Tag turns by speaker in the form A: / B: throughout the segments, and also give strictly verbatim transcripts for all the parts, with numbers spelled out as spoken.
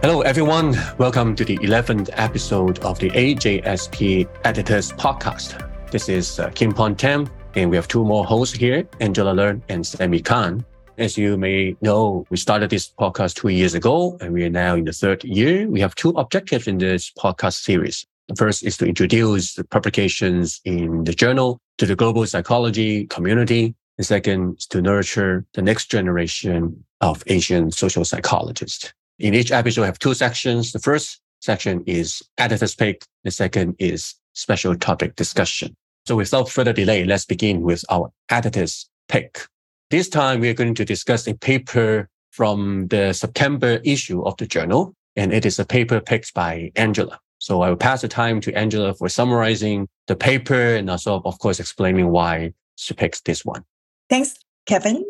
A: Hello, everyone. Welcome to the eleventh episode of the A J S P Editors Podcast. This is uh, Kim Pon Tam, and we have two more hosts here, Angela Leung and Sammy Khan. As you may know, we started this podcast two years ago, and we are now in the third year. We have two objectives in this podcast series. The first is to introduce the publications in the journal to the global psychology community. The second is to nurture the next generation of Asian social psychologists. In each episode, we have two sections. The first section is Editor's Pick. The second is Special Topic Discussion. So without further delay, let's begin with our Editor's Pick. This time, we are going to discuss a paper from the September issue of the journal, and it is a paper picked by Angela. So I will pass the time to Angela for summarizing the paper and also, of course, explaining why she picks this one.
B: Thanks, Kevin.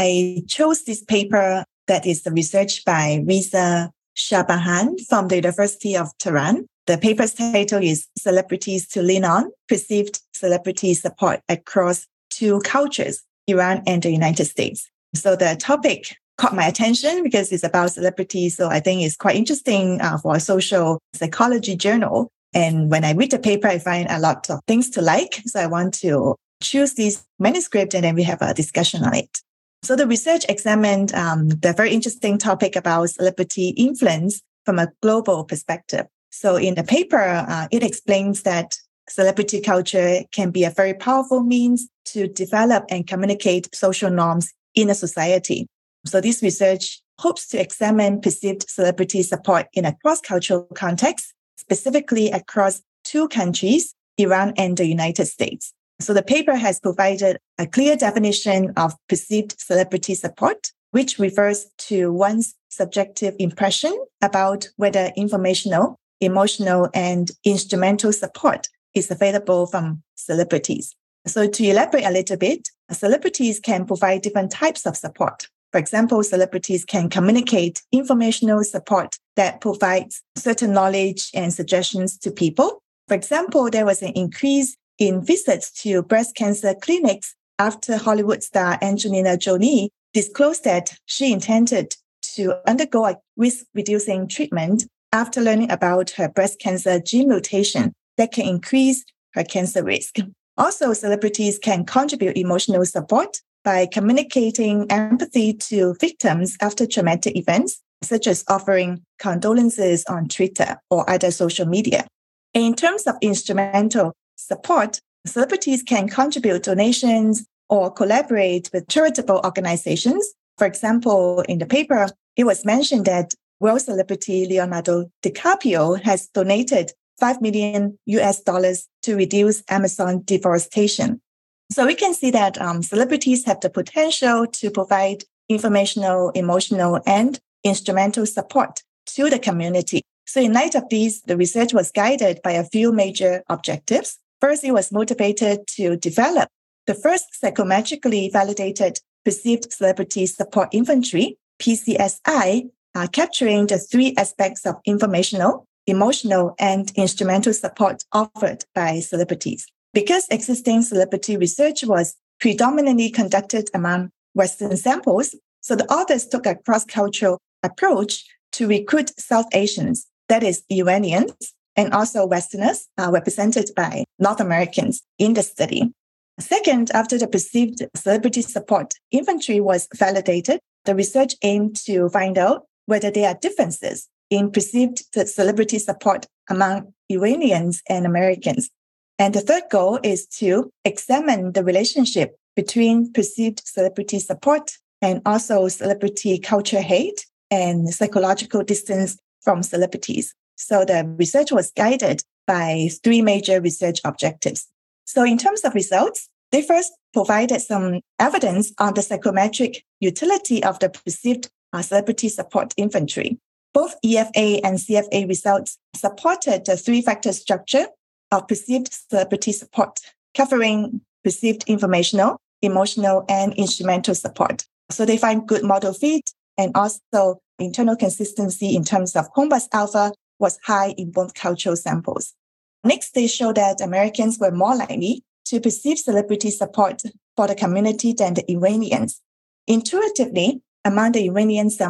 B: I chose this paper that is the research by Riza Shabahan from the University of Tehran. The paper's title is Celebrities to Lean On, Perceived Celebrity Support Across Two Cultures, Iran and the United States. So the topic caught my attention because it's about celebrities. So I think it's quite interesting uh, for a social psychology journal. And when I read the paper, I find a lot of things to like. So I want to choose this manuscript and then we have a discussion on it. So the research examined um, the very interesting topic about celebrity influence from a global perspective. So in the paper, uh, it explains that celebrity culture can be a very powerful means to develop and communicate social norms in a society. So this research hopes to examine perceived celebrity support in a cross-cultural context, specifically across two countries, Iran and the United States. So the paper has provided a clear definition of perceived celebrity support, which refers to one's subjective impression about whether informational, emotional, and instrumental support is available from celebrities. So to elaborate a little bit, celebrities can provide different types of support. For example, celebrities can communicate informational support that provides certain knowledge and suggestions to people. For example, there was an increase in visits to breast cancer clinics after Hollywood star Angelina Jolie disclosed that she intended to undergo a risk-reducing treatment after learning about her breast cancer gene mutation that can increase her cancer risk. Also, celebrities can contribute emotional support by communicating empathy to victims after traumatic events, such as offering condolences on Twitter or other social media. In terms of instrumental support, celebrities can contribute donations or collaborate with charitable organizations. For example, in the paper, it was mentioned that world celebrity Leonardo DiCaprio has donated five million U S dollars to reduce Amazon deforestation. So we can see that um, celebrities have the potential to provide informational, emotional, and instrumental support to the community. So in light of these, the research was guided by a few major objectives. First, it was motivated to develop the first psychometrically validated perceived celebrity support inventory, P C S I, uh, capturing the three aspects of informational, emotional, and instrumental support offered by celebrities. Because existing celebrity research was predominantly conducted among Western samples, so the authors took a cross-cultural approach to recruit South Asians, that is, Iranians, and also Westerners are represented by North Americans in the study. Second, after the perceived celebrity support inventory was validated, the research aimed to find out whether there are differences in perceived celebrity support among Iranians and Americans. And the third goal is to examine the relationship between perceived celebrity support and also celebrity culture hate and psychological distance from celebrities. So the research was guided by three major research objectives. So in terms of results, they first provided some evidence on the psychometric utility of the perceived uh, celebrity support inventory. Both E F A and C F A results supported the three-factor structure of perceived celebrity support, covering perceived informational, emotional, and instrumental support. So they find good model fit and also internal consistency in terms of Hombas alpha was high in both cultural samples. Next, they show that Americans were more likely to perceive celebrity support for the community than the Iranians. Intuitively, among the Iranian sample,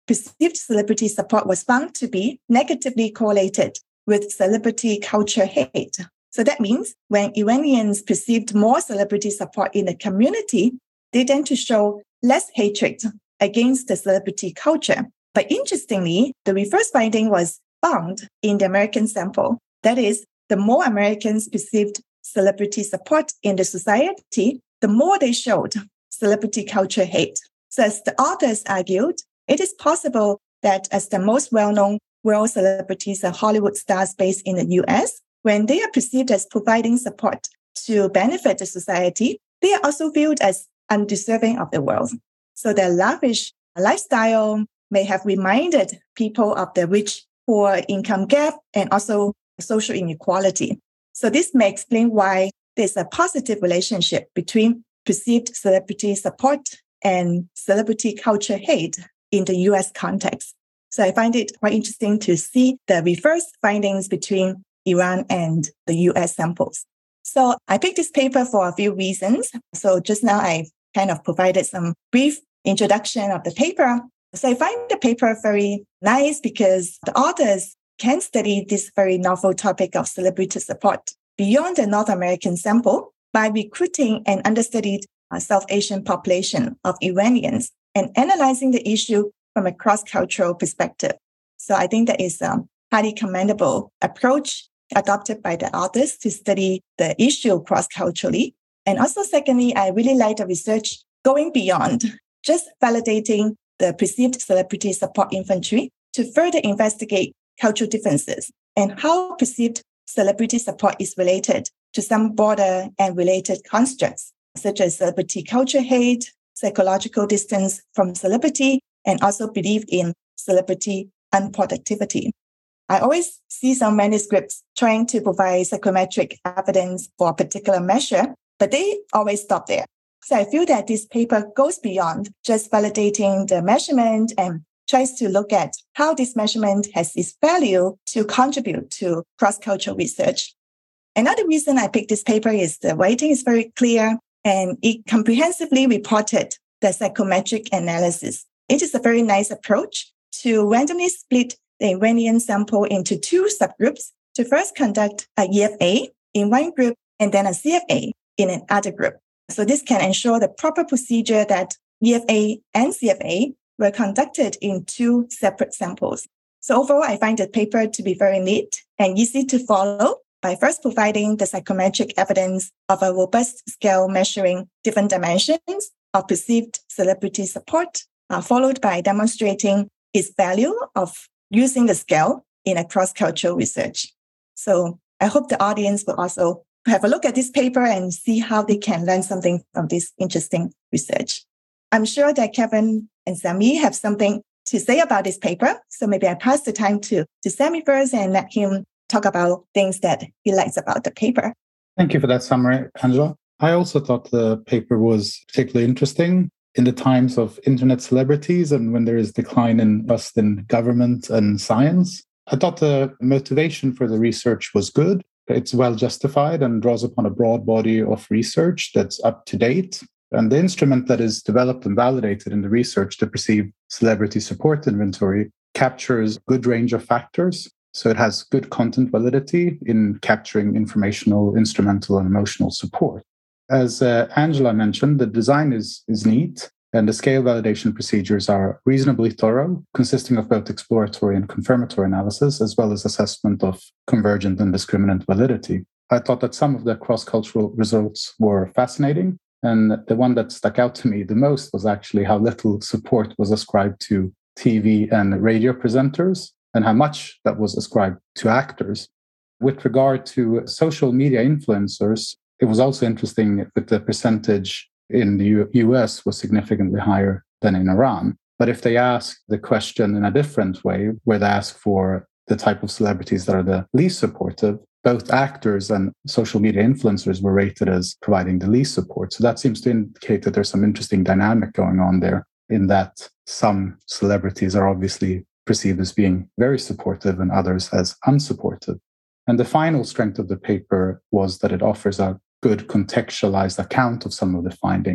B: perceived celebrity support was found to be negatively correlated with celebrity culture hate. So that means when Iranians perceived more celebrity support in the community, they tend to show less hatred against the celebrity culture. But interestingly, the reverse finding was found in the American sample. That is, the more Americans perceived celebrity support in the society, the more they showed celebrity culture hate. So as the authors argued, it is possible that as the most well-known world celebrities are Hollywood stars based in the U S, when they are perceived as providing support to benefit the society, they are also viewed as undeserving of the wealth. So their lavish lifestyle may have reminded people of the rich-poor income gap and also social inequality. So this may explain why there's a positive relationship between perceived celebrity support and celebrity culture hate in the U S context. So I find it quite interesting to see the reverse findings between Iran and the U S samples. So I picked this paper for a few reasons. So just now I kind of provided some brief introduction of the paper. So I find the paper very nice because the authors can study this very novel topic of celebrity support beyond the North American sample by recruiting an understudied uh, South Asian population of Iranians and analyzing the issue from a cross-cultural perspective. So I think that is a highly commendable approach adopted by the authors to study the issue cross-culturally. And also, secondly, I really like the research going beyond just validating the perceived celebrity support inventory to further investigate cultural differences and how perceived celebrity support is related to some broader and related constructs, such as celebrity culture hate, psychological distance from celebrity, and also belief in celebrity unproductivity. I always see some manuscripts trying to provide psychometric evidence for a particular measure, but they always stop there. So I feel that this paper goes beyond just validating the measurement and tries to look at how this measurement has its value to contribute to cross-cultural research. Another reason I picked this paper is the writing is very clear and it comprehensively reported the psychometric analysis. It is a very nice approach to randomly split the Iranian sample into two subgroups to first conduct a E F A in one group and then a C F A in another group. So this can ensure the proper procedure that E F A and C F A were conducted in two separate samples. So overall, I find the paper to be very neat and easy to follow by first providing the psychometric evidence of a robust scale measuring different dimensions of perceived celebrity support, uh, followed by demonstrating its value of using the scale in a cross-cultural research. So I hope the audience will also have a look at this paper and see how they can learn something from this interesting research. I'm sure that Kevin and Sammy have something to say about this paper. So maybe I pass the time to, to Sammy first and let him talk about things that he likes about the paper.
C: Thank you for that summary, Angela. I also thought the paper was particularly interesting in the times of internet celebrities and when there is decline in trust in government and science. I thought the motivation for the research was good. It's well justified and draws upon a broad body of research that's up to date. And the instrument that is developed and validated in the research, the perceived celebrity support inventory, captures a good range of factors. So it has good content validity in capturing informational, instrumental, and emotional support. As uh, Angela mentioned, the design is, is neat, and the scale validation procedures are reasonably thorough, consisting of both exploratory and confirmatory analysis, as well as assessment of convergent and discriminant validity. I thought that some of the cross-cultural results were fascinating, and the one that stuck out to me the most was actually how little support was ascribed to T V and radio presenters, and how much that was ascribed to actors. With regard to social media influencers, it was also interesting that the percentage in the U- US was significantly higher than in Iran. But if they ask the question in a different way, where they ask for the type of celebrities that are the least supportive, both actors and social media influencers were rated as providing the least support. So that seems to indicate that there's some interesting dynamic going on there, in that some celebrities are obviously perceived as being very supportive and others as unsupportive. And the final strength of the paper was that it offers a good contextualized account of some of the findings.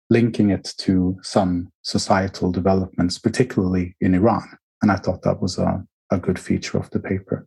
C: linking it to some societal developments, particularly in Iran. And I thought that was a, a good feature of the paper.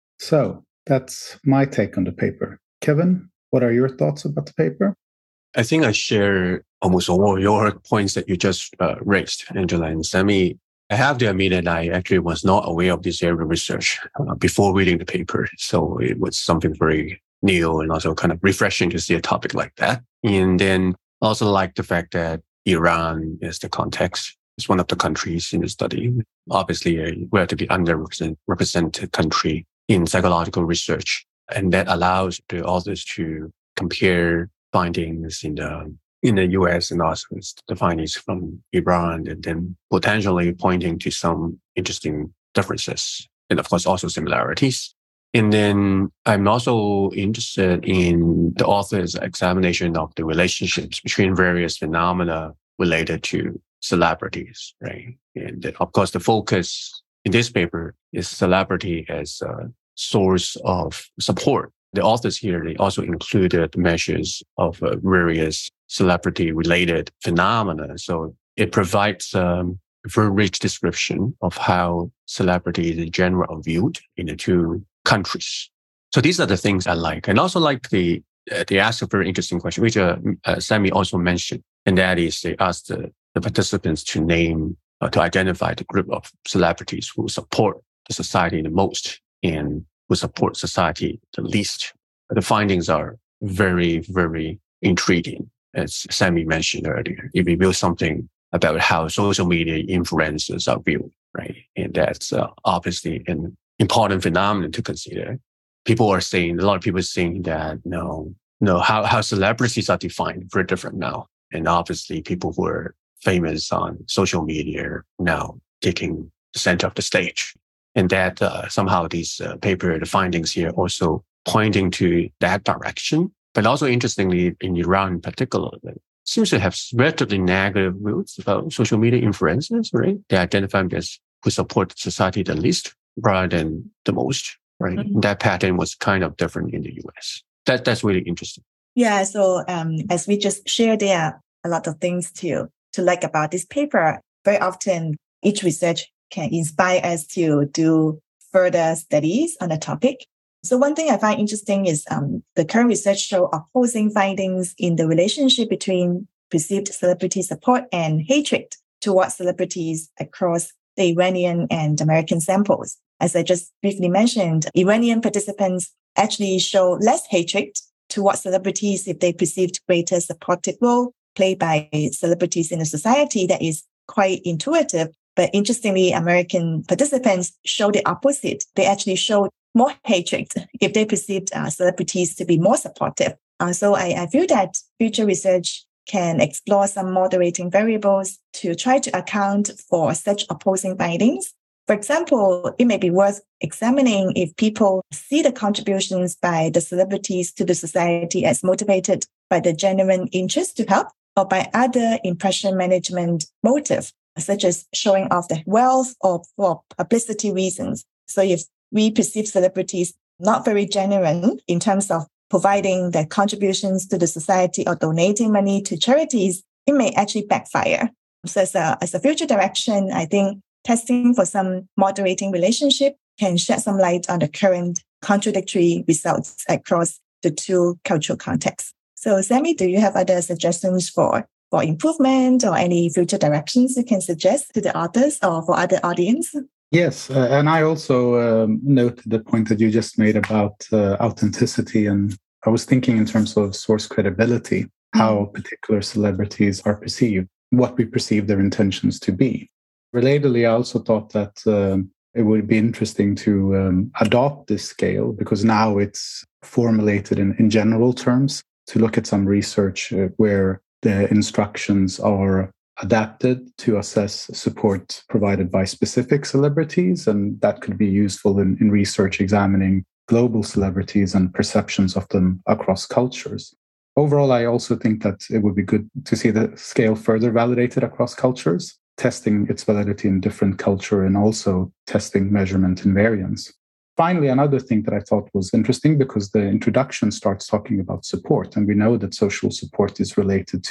C: So that's my take on the paper. Kevin, what are your thoughts about the paper?
A: I think I share almost all your points that you just uh, raised, Angela and Sammy. I have to admit that I actually was not aware of this area of research uh, before reading the paper. So it was something very new and also kind of refreshing to see a topic like that. And then also like the fact that Iran is the context. It's one of the countries in the study, obviously a relatively underrepresented country in psychological research. And that allows the authors to compare findings in the in the U S and also the findings from Iran, and then potentially pointing to some interesting differences and of course also similarities. And then I'm also interested in the author's examination of the relationships between various phenomena related to celebrities, right? And of course, the focus in this paper is celebrity as a source of support. The authors here, they also included measures of uh, various celebrity-related phenomena. So it provides um, a very rich description of how celebrities in general are viewed in the two countries. So these are the things I like. And also like the, uh, they asked a very interesting question, which uh, uh, Sammy also mentioned. And that is they asked the, the participants to name, uh, to identify the group of celebrities who support the society the most and who support society the least. The findings are very, very intriguing. As Sammy mentioned earlier, it reveals something about how social media influences are viewed, right? And that's uh, obviously an important phenomenon to consider. People are saying, a lot of people are saying that, no, no, how, how celebrities are defined very different now. And obviously people who are famous on social media now taking the center of the stage. And that uh, somehow these uh, paper, the findings here also pointing to that direction. But also interestingly, in Iran in particular, it seems to have relatively negative views about social media influences, right? They identify them as who support society the least rather than the most, right? Mm-hmm. That pattern was kind of different in the U S. That, that's really interesting.
B: Yeah, so um, as we just shared, there are a lot of things to, to like about this paper. Very often, each research can inspire us to do further studies on a topic. So one thing I find interesting is um, the current research show opposing findings in the relationship between perceived celebrity support and hatred towards celebrities across the Iranian and American samples. As I just briefly mentioned, Iranian participants actually show less hatred towards celebrities if they perceived greater supportive role played by celebrities in a society. That is quite intuitive. But interestingly, American participants show the opposite. They actually showed more hatred if they perceived uh, celebrities to be more supportive. Uh, so I, I feel that future research can explore some moderating variables to try to account for such opposing findings. For example, it may be worth examining if people see the contributions by the celebrities to the society as motivated by the genuine interest to help or by other impression management motive, such as showing off their wealth or for publicity reasons. So if we perceive celebrities not very genuine in terms of providing their contributions to the society or donating money to charities, it may actually backfire. So as a, as a future direction, I think testing for some moderating relationship can shed some light on the current contradictory results across the two cultural contexts. So Sammy, do you have other suggestions for, for improvement or any future directions you can suggest to the authors or for other audience?
C: Yes, uh, and I also um, noted the point that you just made about uh, authenticity. And I was thinking in terms of source credibility, mm-hmm. how particular celebrities are perceived, what we perceive their intentions to be. Relatedly, I also thought that um, it would be interesting to um, adopt this scale because now it's formulated in, in general terms to look at some research uh, where the instructions are adapted to assess support provided by specific celebrities. And that could be useful in, in research examining global celebrities and perceptions of them across cultures. Overall, I also think that it would be good to see the scale further validated across cultures, testing its validity in different culture and also testing measurement and variance. Finally, another thing that I thought was interesting because the introduction starts talking about support. And we know that social support is related to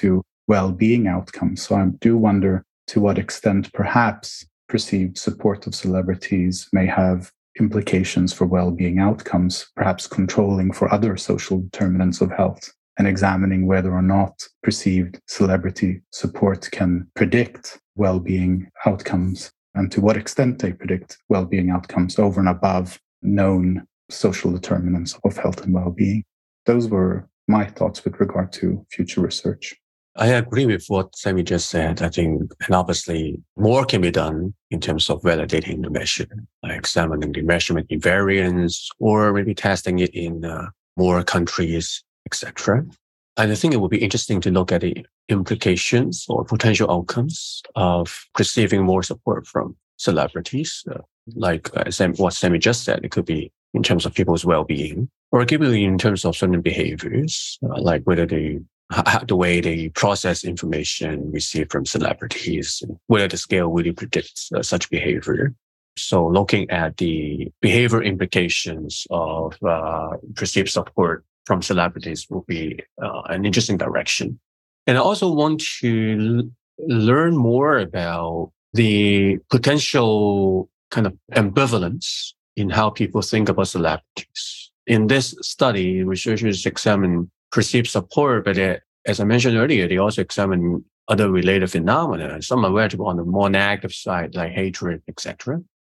C: well-being outcomes. So I do wonder to what extent perhaps perceived support of celebrities may have implications for well-being outcomes, perhaps controlling for other social determinants of health, and examining whether or not perceived celebrity support can predict well-being outcomes, and to what extent they predict well-being outcomes over and above known social determinants of health and well-being. Those were my thoughts with regard to future research.
A: I agree with what Sammy just said. I think, and obviously more can be done in terms of validating the measure, like examining the measurement invariance, or maybe testing it in uh, more countries, et cetera. And I think it would be interesting to look at the implications or potential outcomes of receiving more support from celebrities. Uh, like uh, Sam, what Sammy just said, it could be in terms of people's well-being, or it could be in terms of certain behaviors, uh, like whether they the way they process information received from celebrities, whether the scale really predicts uh, such behavior. So looking at the behavior implications of uh, perceived support from celebrities will be uh, an interesting direction. And I also want to l- learn more about the potential kind of ambivalence in how people think about celebrities. In this study, researchers examined perceived support, but they, as I mentioned earlier, they also examine other related phenomena. Some are relative on the more negative side, like hatred, et cetera.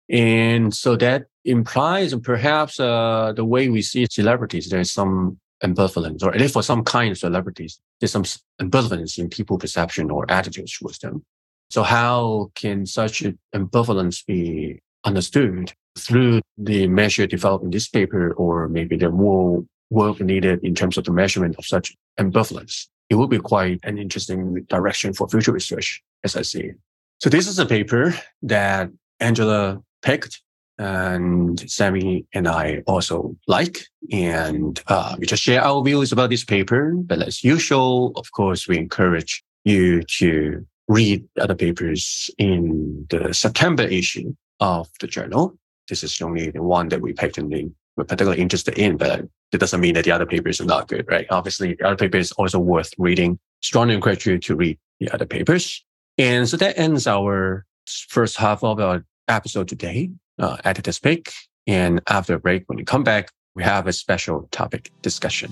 A: And so that implies perhaps uh, the way we see celebrities, there's some ambivalence, or at least for some kind of celebrities, there's some ambivalence in people perception or attitudes towards them. So how can such ambivalence be understood through the measure developed in this paper, or maybe the more work needed in terms of the measurement of such ambivalence? It will be quite an interesting direction for future research, as I see it. So this is a paper that Angela picked, and Sammy and I also like, and uh, we just share our views about this paper. But as usual, of course, we encourage you to read other papers in the September issue of the journal. This is only the one that we picked and we're particularly interested in, but it doesn't mean that the other papers are not good, right? Obviously, the other paper is also worth reading. Strongly encourage you to read the other papers. And so that ends our first half of our episode today, uh, Editor's Pick. And after a break, when we come back, we have a special topic discussion.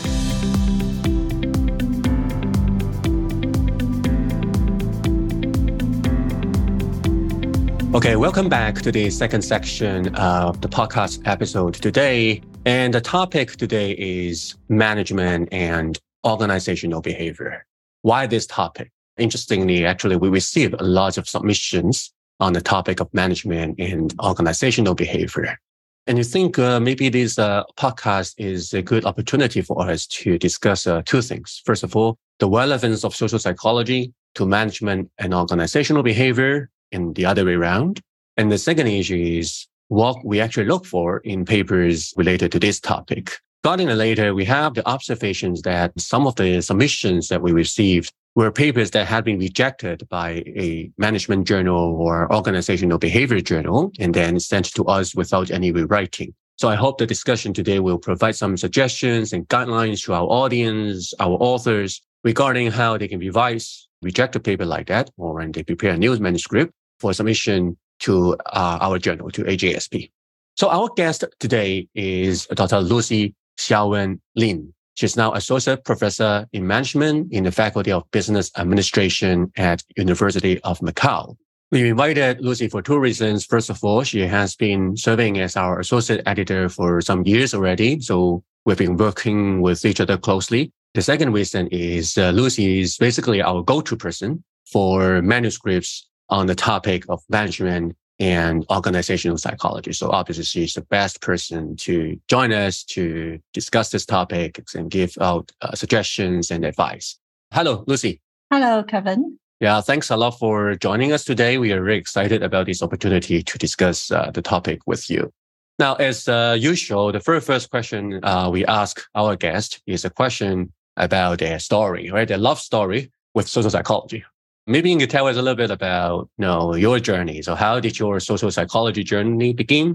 A: Okay, welcome back to the second section of the podcast episode today. And the topic today is management and organizational behavior. Why this topic? Interestingly, actually, we received a lot of submissions on the topic of management and organizational behavior. And I think uh, maybe this uh, podcast is a good opportunity for us to discuss uh, two things. First of all, the relevance of social psychology to management and organizational behavior, and the other way around. And the second issue is what we actually look for in papers related to this topic. Starting later, we have the observations that some of the submissions that we received were papers that had been rejected by a management journal or organizational behavior journal and then sent to us without any rewriting. So I hope the discussion today will provide some suggestions and guidelines to our audience, our authors, regarding how they can revise, reject a paper like that, or when they prepare a news manuscript for submission to uh, our journal, to A J S P. So our guest today is Doctor Lucy Xiaowen Lin. She's now Associate Professor in Management in the Faculty of Business Administration at University of Macau. We invited Lucy for two reasons. First of all, she has been serving as our Associate Editor for some years already, so we've been working with each other closely. The second reason is uh, Lucy is basically our go-to person for manuscripts on the topic of management and organizational psychology. So obviously she's the best person to join us to discuss this topic and give out uh, suggestions and advice. Hello, Lucy.
D: Hello, Kevin.
A: Yeah, thanks a lot for joining us today. We are very excited about this opportunity to discuss uh, the topic with you. Now, as uh, usual, the very first question uh, we ask our guest is a question about their story, right? Their love story with social psychology. Maybe you can tell us a little bit about, you know, your journey. So how did your social psychology journey begin?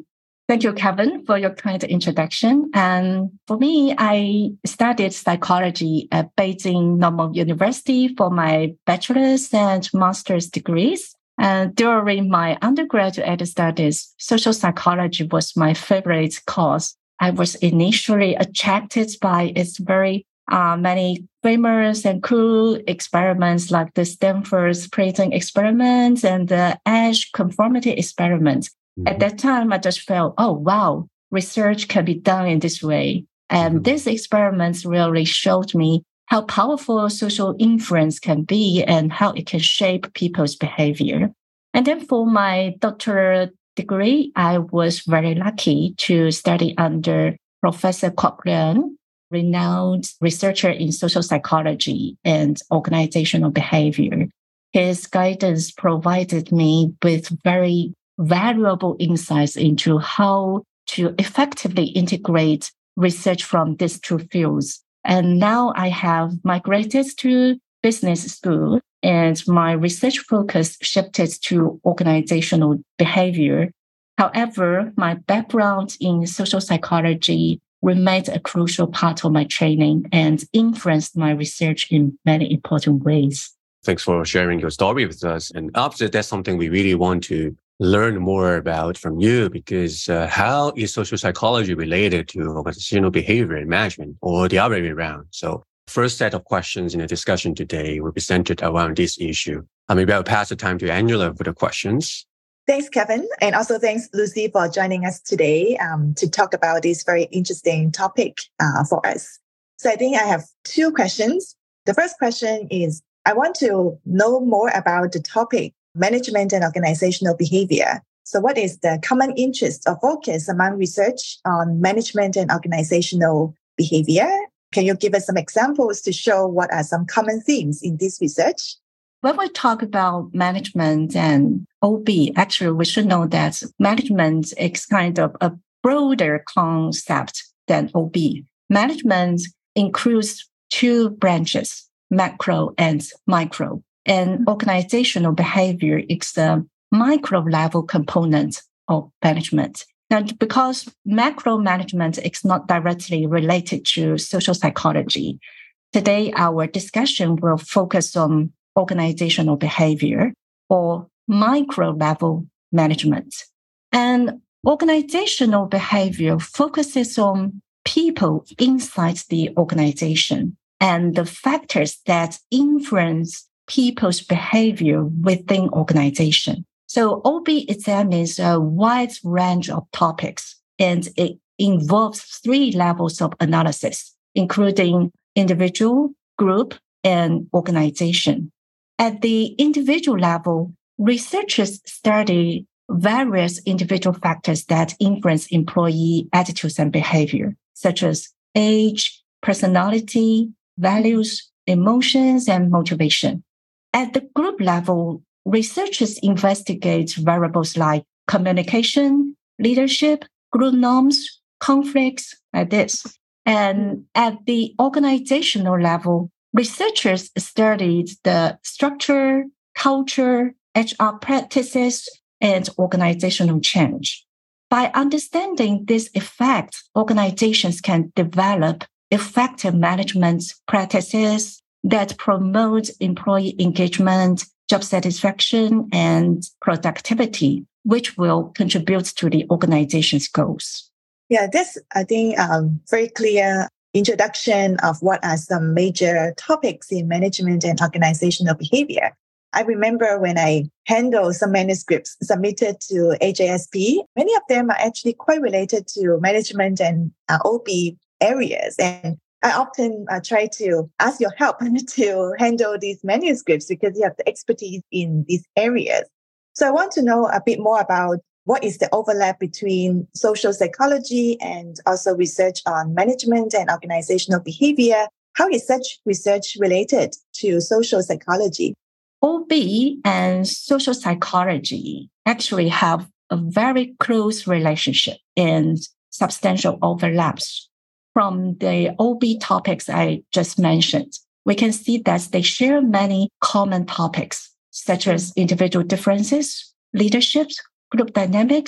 D: Thank you, Kevin, for your kind introduction. And for me, I studied psychology at Beijing Normal University for my bachelor's and master's degrees. And during my undergraduate studies, social psychology was my favorite course. I was initially attracted by its very uh, many famous and cool experiments like the Stanford's prison experiment and the Asch conformity experiment. Mm-hmm. At that time, I just felt, oh, wow, research can be done in this way. And mm-hmm. these experiments really showed me how powerful social influence can be and how it can shape people's behavior. And then for my doctoral degree, I was very lucky to study under Professor Kwok Leung, renowned researcher in social psychology and organizational behavior. His guidance provided me with very valuable insights into how to effectively integrate research from these two fields. And now I have migrated to business school, and my research focus shifted to organizational behavior. However, my background in social psychology remained a crucial part of my training and influenced my research in many important ways.
A: Thanks for sharing your story with us. And obviously, that's something we really want to learn more about from you, because uh, how is social psychology related to organizational behavior and management, or the other way around? So first set of questions in the discussion today will be centered around this issue. Uh, maybe I'll pass the time to Angela for the questions.
B: Thanks, Kevin. And also thanks, Lucy, for joining us today um, to talk about this very interesting topic uh, for us. So I think I have two questions. The first question is, I want to know more about the topic, management and organizational behavior. So what is the common interest or focus among research on management and organizational behavior? Can you give us some examples to show what are some common themes in this research?
D: When we talk about management and O B, actually, we should know that management is kind of a broader concept than O B. Management includes two branches, macro and micro. And organizational behavior is the micro level component of management. And because macro management is not directly related to social psychology, today our discussion will focus on organizational behavior or micro level management. And organizational behavior focuses on people inside the organization and the factors that influence people's behavior within organization. So O B examines a wide range of topics, and it involves three levels of analysis, including individual, group, and organization. At the individual level, researchers study various individual factors that influence employee attitudes and behavior, such as age, personality, values, emotions, and motivation. At the group level, researchers investigate variables like communication, leadership, group norms, conflicts, like this. And at the organizational level, researchers studied the structure, culture, H R practices, and organizational change. By understanding this effect, organizations can develop effective management practices that promote employee engagement, job satisfaction, and productivity, which will contribute to the organization's goals.
B: Yeah, that's, I think, um, very clear introduction of what are some major topics in management and organizational behavior. I remember when I handled some manuscripts submitted to A J S P, many of them are actually quite related to management and uh, O B areas. And I often uh, try to ask your help to handle these manuscripts because you have the expertise in these areas. So I want to know a bit more about what is the overlap between social psychology and also research on management and organizational behavior. How is such research related to social psychology?
D: O B and social psychology actually have a very close relationship and substantial overlaps. From the O B topics I just mentioned, we can see that they share many common topics, such as individual differences, leadership, group dynamics,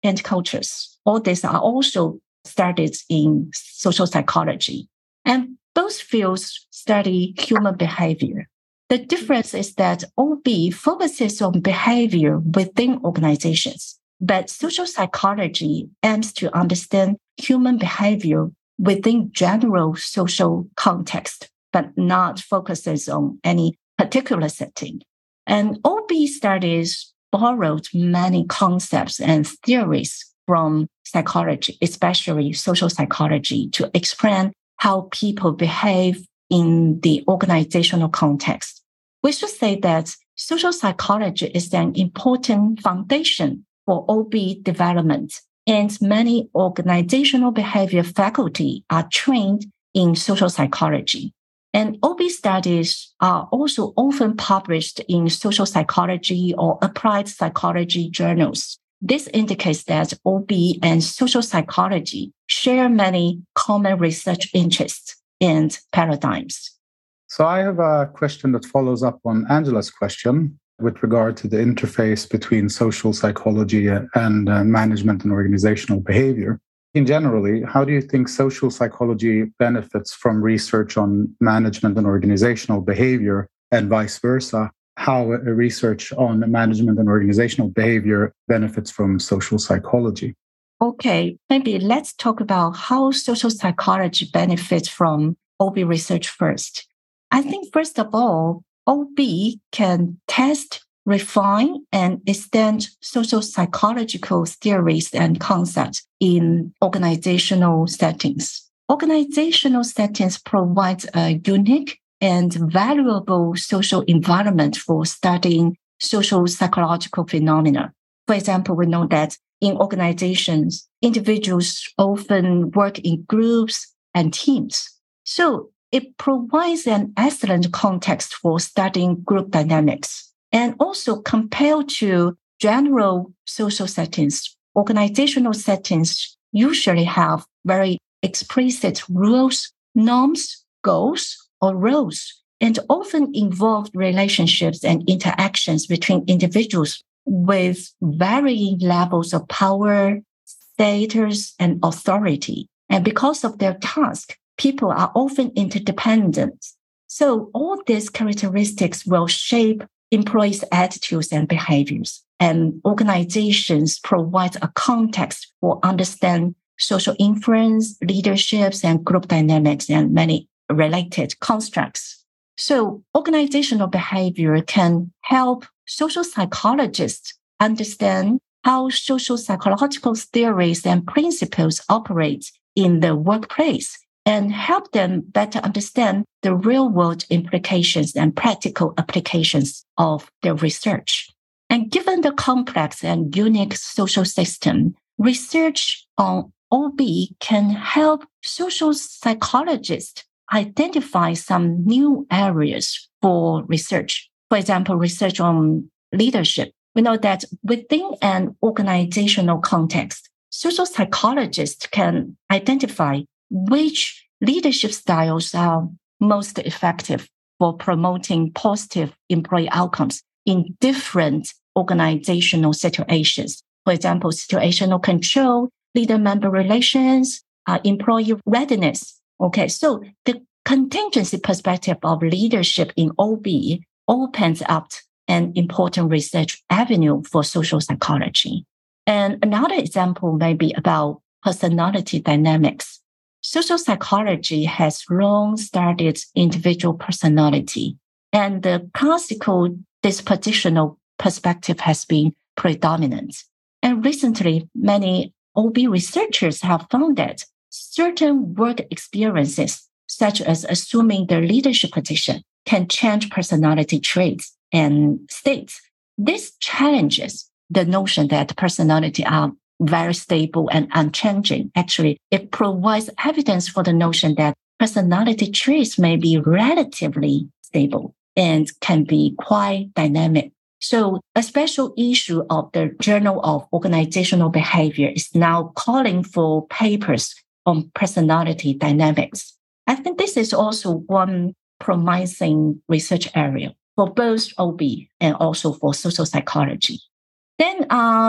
D: and cultures. All these are also studied in social psychology. And both fields study human behavior. The difference is that O B focuses on behavior within organizations, but social psychology aims to understand human behavior within general social context, but not focuses on any particular setting. And O B studies borrowed many concepts and theories from psychology, especially social psychology, to explain how people behave in the organizational context. We should say that social psychology is an important foundation for O B development, and many organizational behavior faculty are trained in social psychology. And O B studies are also often published in social psychology or applied psychology journals. This indicates that O B and social psychology share many common research interests and paradigms.
C: So I have a question that follows up on Angela's question with regard to the interface between social psychology and uh, management and organizational behavior. In generally, how do you think social psychology benefits from research on management and organizational behavior, and vice versa? How a research on management and organizational behavior benefits from social psychology?
D: Okay, maybe let's talk about how social psychology benefits from O B research first. I think, first of all, O B can test, refine, and extend social psychological theories and concepts in organizational settings. Organizational settings provide a unique and valuable social environment for studying social psychological phenomena. For example, we know that in organizations, individuals often work in groups and teams. So it provides an excellent context for studying group dynamics. And also, compared to general social settings, organizational settings usually have very explicit rules, norms, goals, or roles, and often involve relationships and interactions between individuals with varying levels of power, status, and authority. And because of their task, people are often interdependent. So all these characteristics will shape employees' attitudes and behaviors. And organizations provide a context for understanding social influence, leaderships, and group dynamics, and many related constructs. So organizational behavior can help social psychologists understand how social psychological theories and principles operate in the workplace, and help them better understand the real-world implications and practical applications of their research. And given the complex and unique social system, research on O B can help social psychologists identify some new areas for research. For example, research on leadership. We know that within an organizational context, social psychologists can identify which leadership styles are most effective for promoting positive employee outcomes in different organizational situations. For example, situational control, leader-member relations, uh, employee readiness. Okay, so the contingency perspective of leadership in O B opens up an important research avenue for social psychology. And another example may be about personality dynamics. Social psychology has long studied individual personality, and the classical dispositional perspective has been predominant. And recently, many O B researchers have found that certain work experiences, such as assuming the leadership position, can change personality traits and states. This challenges the notion that personality are very stable and unchanging. Actually, it provides evidence for the notion that personality traits may be relatively stable and can be quite dynamic. So a special issue of the Journal of Organizational Behavior is now calling for papers on personality dynamics. I think this is also one promising research area for both O B and also for social psychology. Then um,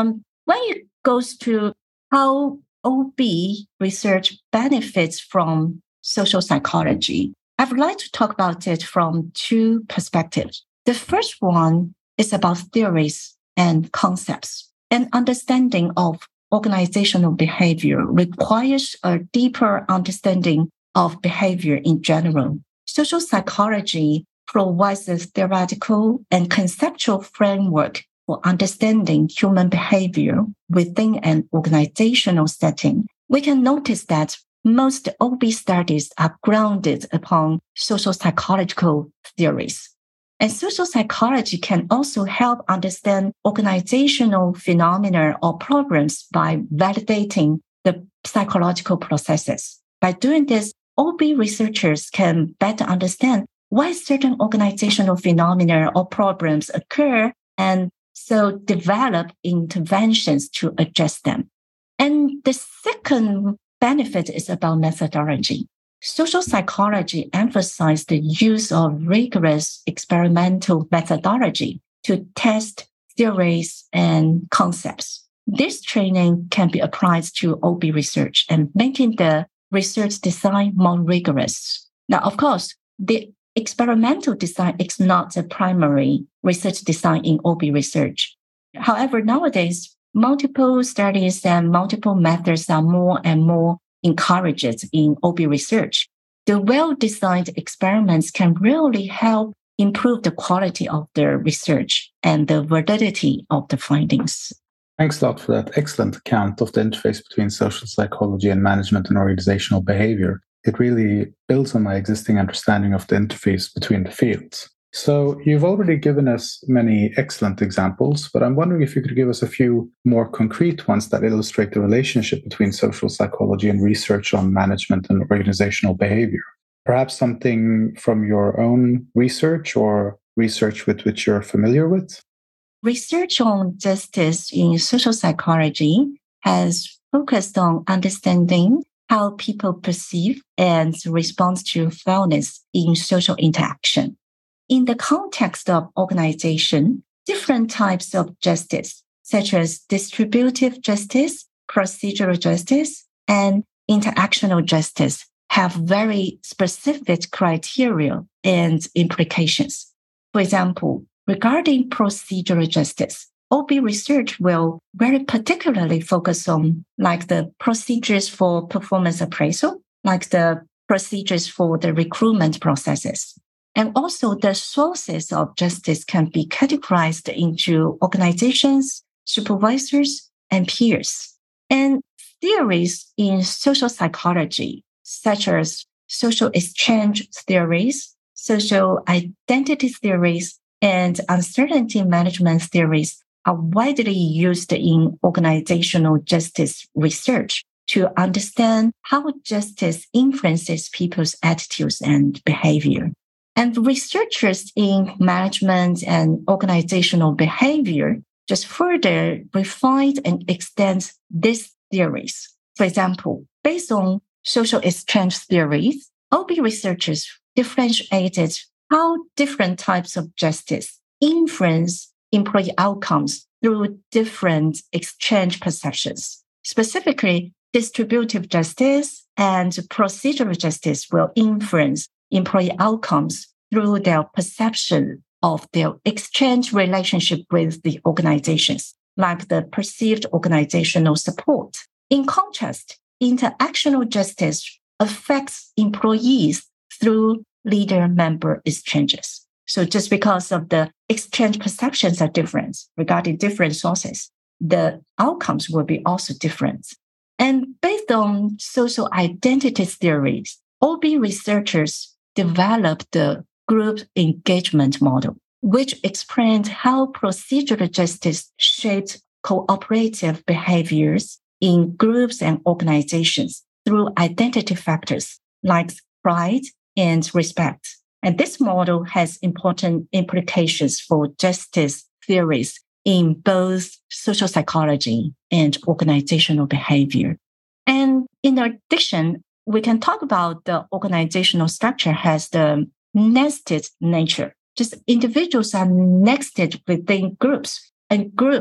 D: When it goes to how O B research benefits from social psychology, I would like to talk about it from two perspectives. The first one is about theories and concepts. An understanding of organizational behavior requires a deeper understanding of behavior in general. Social psychology provides a theoretical and conceptual framework for understanding human behavior within an organizational setting. We can notice that most O B studies are grounded upon social psychological theories. And social psychology can also help understand organizational phenomena or problems by validating the psychological processes. By doing this, O B researchers can better understand why certain organizational phenomena or problems occur and so develop interventions to address them. And the second benefit is about methodology. Social psychology emphasizes the use of rigorous experimental methodology to test theories and concepts. This training can be applied to O B research and making the research design more rigorous. Now, of course, the experimental design is not the primary research design in O B research. However, nowadays, multiple studies and multiple methods are more and more encouraged in O B research. The well-designed experiments can really help improve the quality of the research and the validity of the findings.
C: Thanks a lot for that excellent account of the interface between social psychology and management and organizational behavior. It really builds on my existing understanding of the interface between the fields. So you've already given us many excellent examples, but I'm wondering if you could give us a few more concrete ones that illustrate the relationship between social psychology and research on management and organizational behavior. Perhaps something from your own research or research with which you're familiar with?
D: Research on justice in social psychology has focused on understanding how people perceive and respond to fairness in social interaction. In the context of organization, different types of justice, such as distributive justice, procedural justice, and interactional justice, have very specific criteria and implications. For example, regarding procedural justice, O B research will very particularly focus on like the procedures for performance appraisal, like the procedures for the recruitment processes. And also the sources of justice can be categorized into organizations, supervisors, and peers. And theories in social psychology, such as social exchange theories, social identity theories, and uncertainty management theories are widely used in organizational justice research to understand how justice influences people's attitudes and behavior. And researchers in management and organizational behavior just further refine and extend these theories. For example, based on social exchange theories, O B researchers differentiated how different types of justice influence employee outcomes through different exchange perceptions. Specifically, distributive justice and procedural justice will influence employee outcomes through their perception of their exchange relationship with the organizations, like the perceived organizational support. In contrast, interactional justice affects employees through leader-member exchanges. So just because of the exchange perceptions are different regarding different sources, the outcomes will be also different. And based on social identity theories, O B researchers developed the group engagement model, which explained how procedural justice shaped cooperative behaviors in groups and organizations through identity factors like pride and respect. And this model has important implications for justice theories in both social psychology and organizational behavior. And in addition, we can talk about the organizational structure has the nested nature. Just individuals are nested within groups, and groups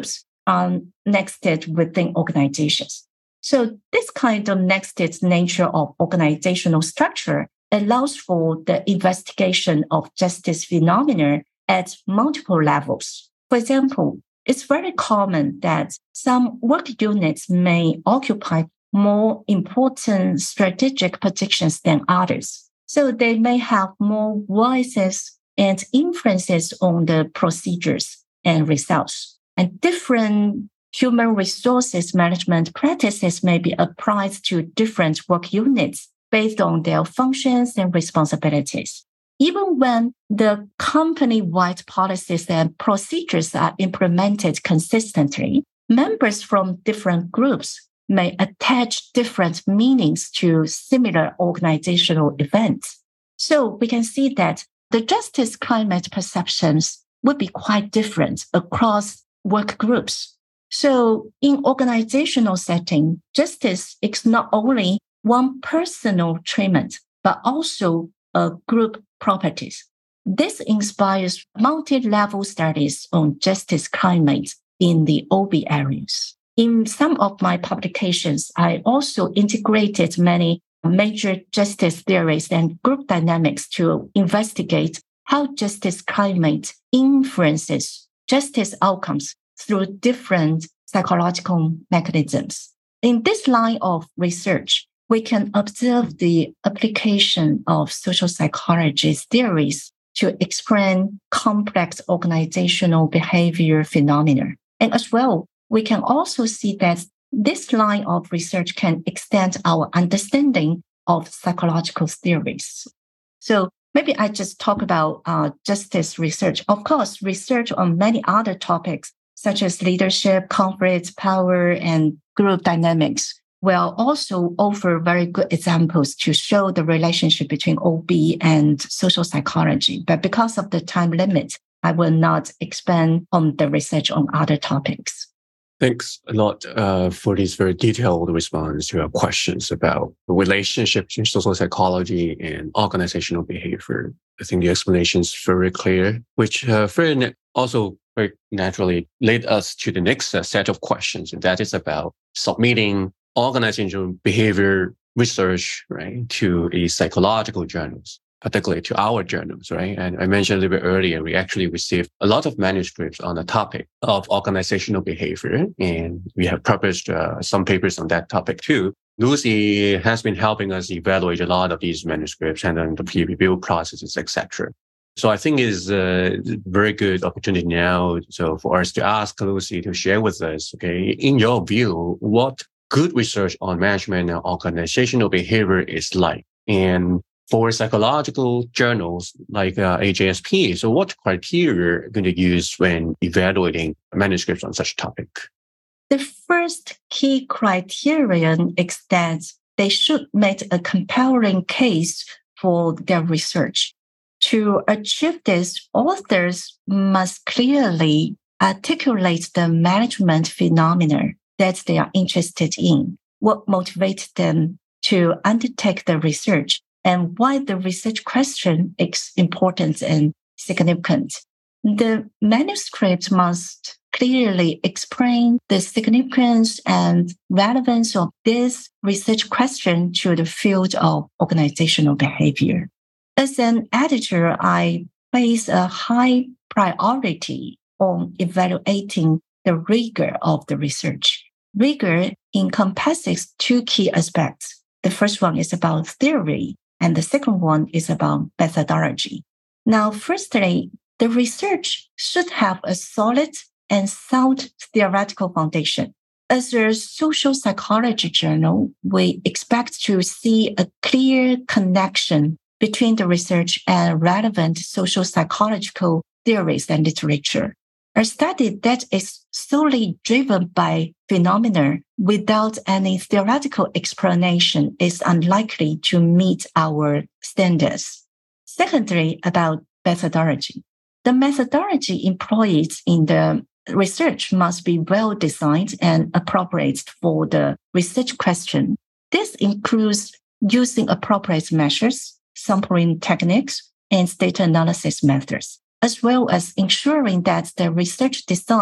D: are nested within organizations. So this kind of nested nature of organizational structure allows for the investigation of justice phenomena at multiple levels. For example, it's very common that some work units may occupy more important strategic positions than others. So they may have more voices and influences on the procedures and results. And different human resources management practices may be applied to different work units based on their functions and responsibilities. Even when the company-wide policies and procedures are implemented consistently, members from different groups may attach different meanings to similar organizational events. So we can see that the justice climate perceptions would be quite different across work groups. So in organizational setting, justice is not only one personal treatment, but also a group properties. This inspires multi-level studies on justice climate in the O B areas. In some of my publications, I also integrated many major justice theories and group dynamics to investigate how justice climate influences justice outcomes through different psychological mechanisms. In this line of research, we can observe the application of social psychology theories to explain complex organizational behavior phenomena. And as well, we can also see that this line of research can extend our understanding of psychological theories. So maybe I just talk about uh, justice research. Of course, research on many other topics, such as leadership, conflict, power, and group dynamics, will also offer very good examples to show the relationship between O B and social psychology. But because of the time limit, I will not expand on the research on other topics.
A: Thanks a lot uh, for this very detailed response to our questions about the relationship between social psychology and organizational behavior. I think the explanation is very clear, which uh, very na- also very naturally led us to the next uh, set of questions, and that is about submitting organizational behavior research, right, to a psychological journals, particularly to our journals, right? And I mentioned a little bit earlier, we actually received a lot of manuscripts on the topic of organizational behavior, and we have published uh, some papers on that topic too. Lucy has been helping us evaluate a lot of these manuscripts and then the peer review processes, et cetera. So I think it's a very good opportunity now so for us to ask Lucy to share with us, okay, in your view, what good research on management and organizational behavior is like. And for psychological journals like uh, A J S P, so what criteria are you going to use when evaluating manuscripts on such a topic?
D: The first key criterion is that they should make a compelling case for their research. To achieve this, authors must clearly articulate the management phenomena that they are interested in, what motivates them to undertake the research, and why the research question is important and significant. The manuscript must clearly explain the significance and relevance of this research question to the field of organizational behavior. As an editor, I place a high priority on evaluating the rigor of the research. Rigor encompasses two key aspects. The first one is about theory, and the second one is about methodology. Now, firstly, the research should have a solid and sound theoretical foundation. As a social psychology journal, we expect to see a clear connection between the research and relevant social psychological theories and literature. A study that is solely driven by phenomena without any theoretical explanation is unlikely to meet our standards. Secondly, about methodology. The methodology employed in the research must be well designed and appropriate for the research question. This includes using appropriate measures, sampling techniques, and data analysis methods, as well as ensuring that the research design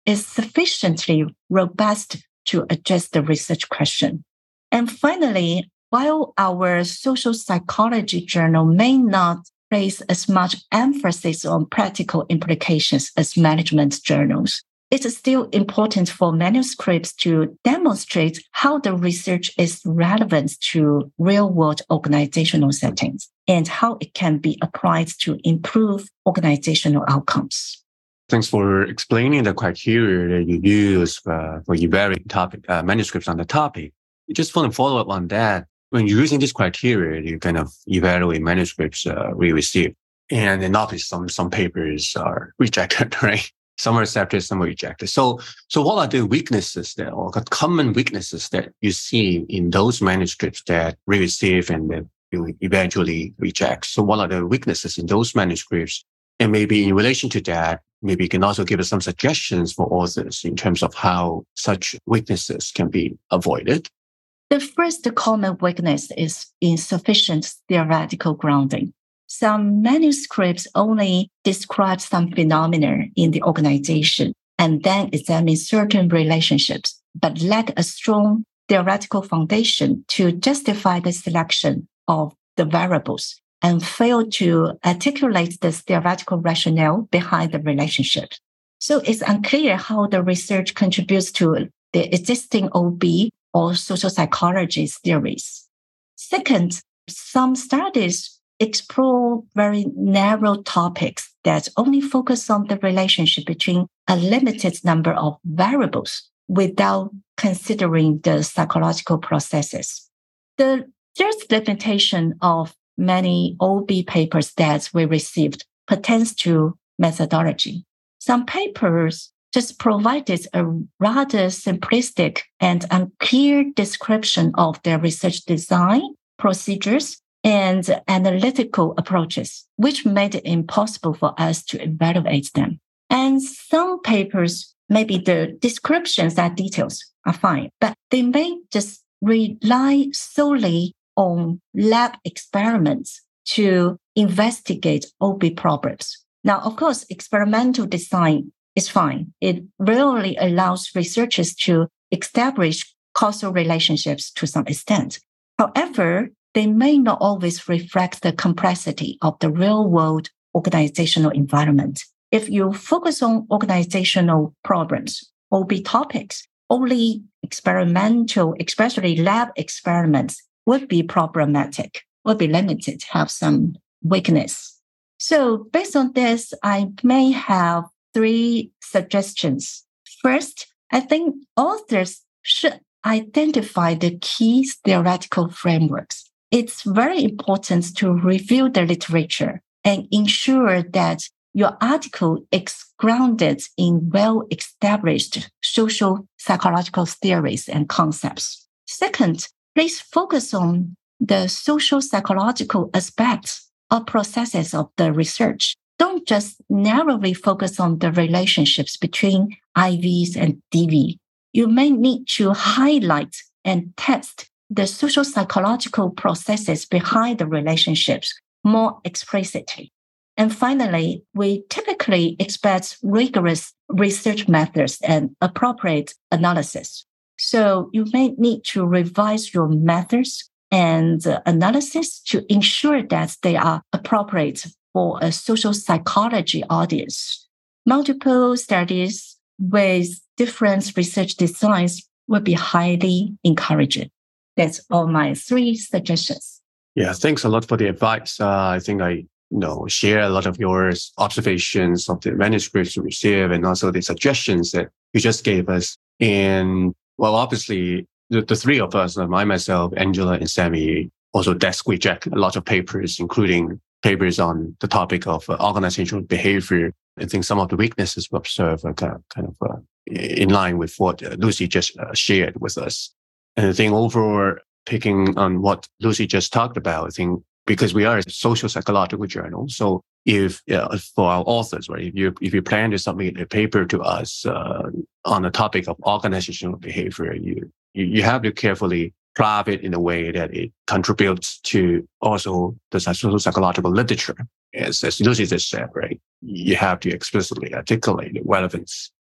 D: is sufficiently robust to address the research question. And finally, while our social psychology journal may not place as much emphasis on practical implications as management journals, it is still important for manuscripts to demonstrate how the research is relevant to real-world organizational settings and how it can be applied to improve organizational outcomes.
A: Thanks for explaining the criteria that you use uh, for evaluating topic uh, manuscripts on the topic. I just want to follow up on that. When you're using this criteria, you kind of evaluate manuscripts uh, we receive. And then obviously some, some papers are rejected, right? Some are accepted, some are rejected. So, so what are the weaknesses that, or common weaknesses that you see in those manuscripts that we receive and that you eventually reject? So what are the weaknesses in those manuscripts? And maybe in relation to that, maybe you can also give us some suggestions for authors in terms of how such weaknesses can be avoided.
D: The first common weakness is insufficient theoretical grounding. Some manuscripts only describe some phenomena in the organization and then examine certain relationships, but lack a strong theoretical foundation to justify the selection of the variables and fail to articulate the theoretical rationale behind the relationship. So it's unclear how the research contributes to the existing O B or social psychology theories. Second, some studies explore very narrow topics that only focus on the relationship between a limited number of variables without considering the psychological processes. The third limitation of many O B papers that we received pertains to methodology. Some papers just provided a rather simplistic and unclear description of their research design, procedures, and analytical approaches, which made it impossible for us to evaluate them. And some papers, maybe the descriptions and details are fine, but they may just rely solely on lab experiments to investigate O B problems. Now, of course, experimental design is fine. It rarely allows researchers to establish causal relationships to some extent. However, they may not always reflect the complexity of the real-world organizational environment. If you focus on organizational problems, O B topics, only experimental, especially lab experiments, would be problematic, would be limited, have some weakness. So based on this, I may have three suggestions. First, I think authors should identify the key theoretical frameworks. It's very important to review the literature and ensure that your article is grounded in well-established social psychological theories and concepts. Second, please focus on the social psychological aspects or processes of the research. Don't just narrowly focus on the relationships between I Vs and D V. You may need to highlight and test the social psychological processes behind the relationships more explicitly. And finally, we typically expect rigorous research methods and appropriate analysis. So you may need to revise your methods and analysis to ensure that they are appropriate for a social psychology audience. Multiple studies with different research designs will be highly encouraged. That's all my three suggestions.
A: Yeah, thanks a lot for the advice. Uh, I think I you know, share a lot of your observations of the manuscripts you receive and also the suggestions that you just gave us. And well, obviously, the, the three of us, I myself, Angela, and Sammy, also desk reject a lot of papers, including papers on the topic of uh, organizational behavior. I think some of the weaknesses we observe are kind of, kind of uh, in line with what uh, Lucy just uh, shared with us. And I think overall, picking on what Lucy just talked about, I think because we are a social psychological journal, so if uh, for our authors, right, if you if you plan to submit a paper to us uh, on the topic of organizational behavior, you you have to carefully craft it in a way that it contributes to also the social psychological literature. As, as Lucy just said, right, you have to explicitly articulate the relevance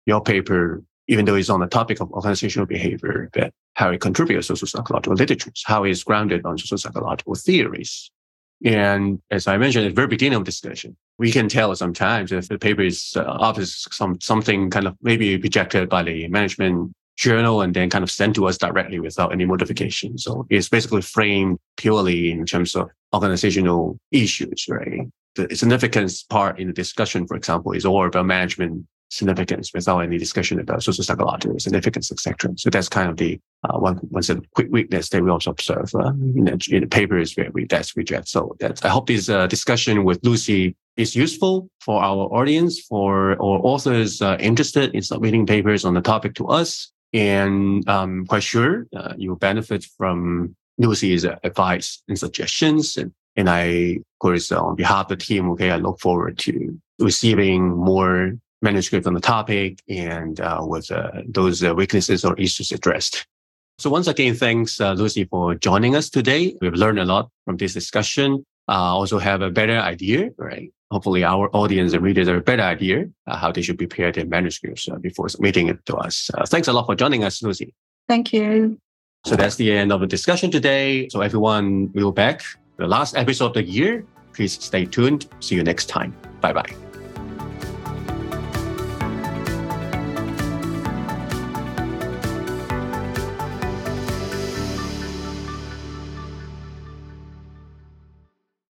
A: your paper, even though it's on the topic of organizational behavior, that how it contributes to social psychological literatures, how it's grounded on social psychological theories. And as I mentioned at the very beginning of the discussion, we can tell sometimes if the paper is uh, obvious, some something kind of maybe rejected by the management journal and then kind of sent to us directly without any modification. So it's basically framed purely in terms of organizational issues, right? The significance part in the discussion, for example, is all about management significance without any discussion about social psychological significance, et cetera. So that's kind of the uh, one one sort of quick weakness that we also observe uh, in, the, in the papers where we that's reject. So that's, I hope this uh, discussion with Lucy is useful for our audience, for our authors uh, interested in submitting papers on the topic to us. And I'm quite sure uh, you'll benefit from Lucy's uh, advice and suggestions. And, and I, of course, uh, on behalf of the team, okay, I look forward to receiving more manuscript on the topic and uh, with uh, those uh, weaknesses or issues addressed. So once again, thanks, uh, Lucy, for joining us today. We've learned a lot from this discussion. Uh, also have a better idea, right? Hopefully our audience and readers have a better idea uh, how they should prepare their manuscripts uh, before submitting it to us. Uh, thanks a lot for joining us, Lucy.
D: Thank you.
A: So that's the end of the discussion today. So everyone, we'll be back the last episode of the year. Please stay tuned. See you next time. Bye-bye.